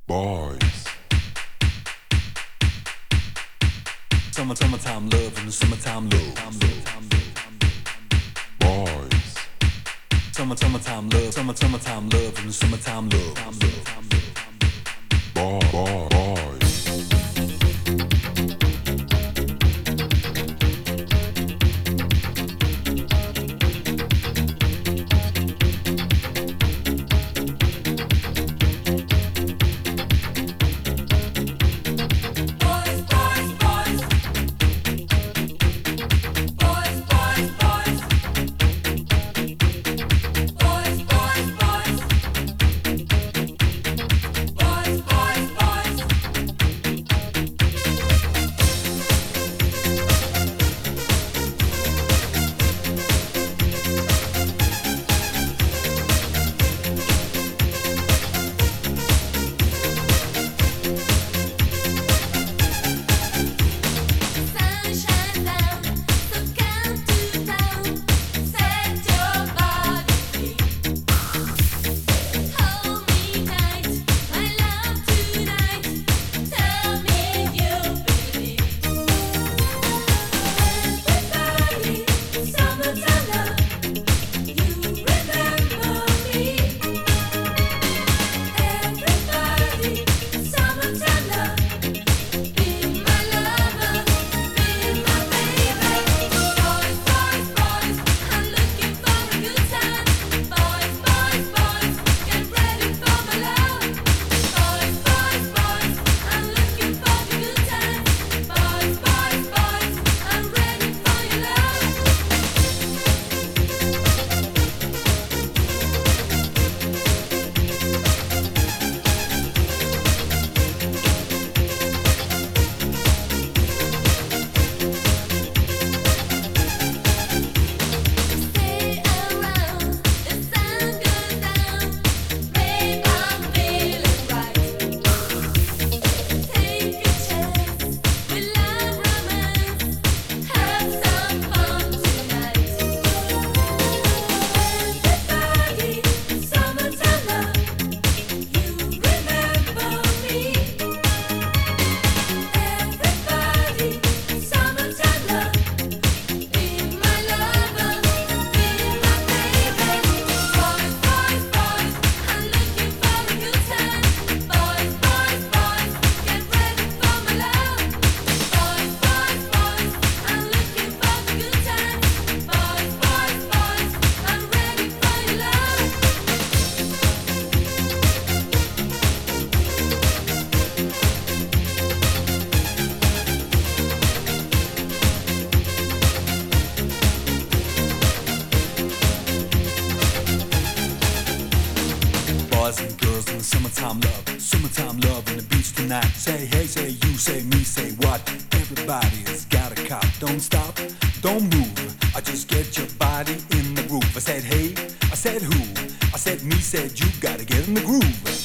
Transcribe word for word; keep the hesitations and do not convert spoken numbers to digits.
Boys. Summer, summertime love and summertime love. Boys. Summer, summertime love, summer, summertime love and summertime love. Boy, boy, boys. Boys and girls in the summertime love, summertime love on the beach tonight. Say hey, say you, say me, say what? Everybody has got a cop. Don't stop, don't move. I just get your body in the groove. I said hey, I said who? I said me, said you. Gotta get in the groove.